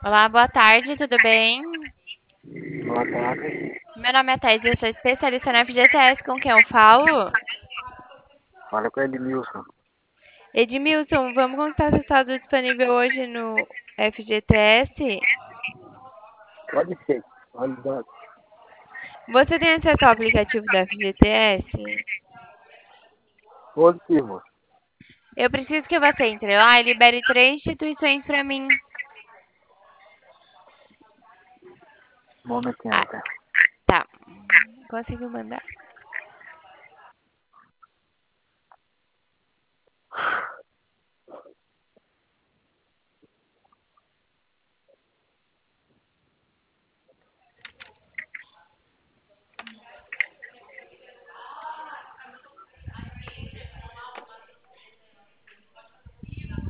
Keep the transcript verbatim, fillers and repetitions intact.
Olá, boa tarde, tudo bem? Boa tarde. Meu nome é Thaís, eu sou especialista na F G T S, com quem eu falo? Fala com o Edmilson. Edmilson, vamos consultar se está disponível hoje no F G T S? Pode ser. Pode dar. Você tem acesso ao aplicativo do F G T S? Positivo. Eu preciso que você entre lá e libere três instituições para mim. Um momentinho, Ah, tá? tá. Conseguiu mandar?